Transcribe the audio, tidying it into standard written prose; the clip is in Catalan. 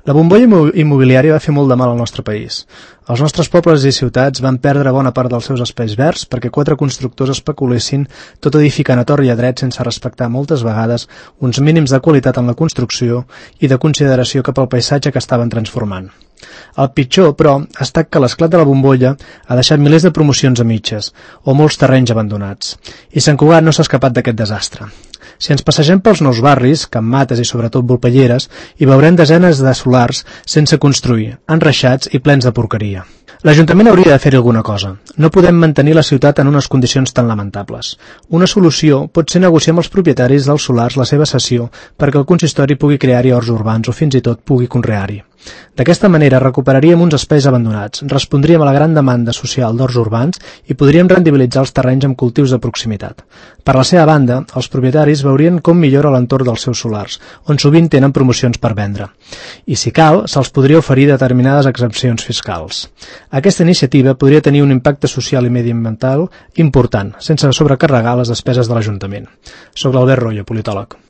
La bombolla immobiliària va fer molt de mal al nostre país. Els nostres pobles i ciutats van perdre bona part dels seus espais verds perquè 4 constructors especulessin, tot edificant a tort i a dret sense respectar moltes vegades uns mínims de qualitat en la construcció i de consideració cap al paisatge que estaven transformant. El pitjor, però, ha estat que l'esclat de la bombolla ha deixat milers de promocions a mitges o molts terrenys abandonats. I Sant Cugat no s'ha escapat d'aquest desastre. Si ens passegem pels nous barris, Can Mates i sobretot Volpelleres, hi veurem desenes de solars sense construir, enreixats i plens de porqueria. L'Ajuntament hauria de fer-hi alguna cosa. No podem mantenir la ciutat en unes condicions tan lamentables. Una solució pot ser negociar amb els propietaris dels solars la seva cessió perquè el consistori pugui crear-hi horts urbans o fins i tot pugui conrear-hi. D'aquesta manera recuperaríem uns espais abandonats, respondríem a la gran demanda social d'horts urbans i podríem rendibilitzar els terrenys amb cultius de proximitat. Per la seva banda, els propietaris veurien com millora l'entorn dels seus solars, on sovint tenen promocions per vendre. I si cal, se'ls podria oferir determinades exempcions fiscals. Aquesta iniciativa podria tenir un impacte social i mediambiental important, sense sobrecarregar les despeses de l'Ajuntament. Soc l'Albert Royo, politòleg.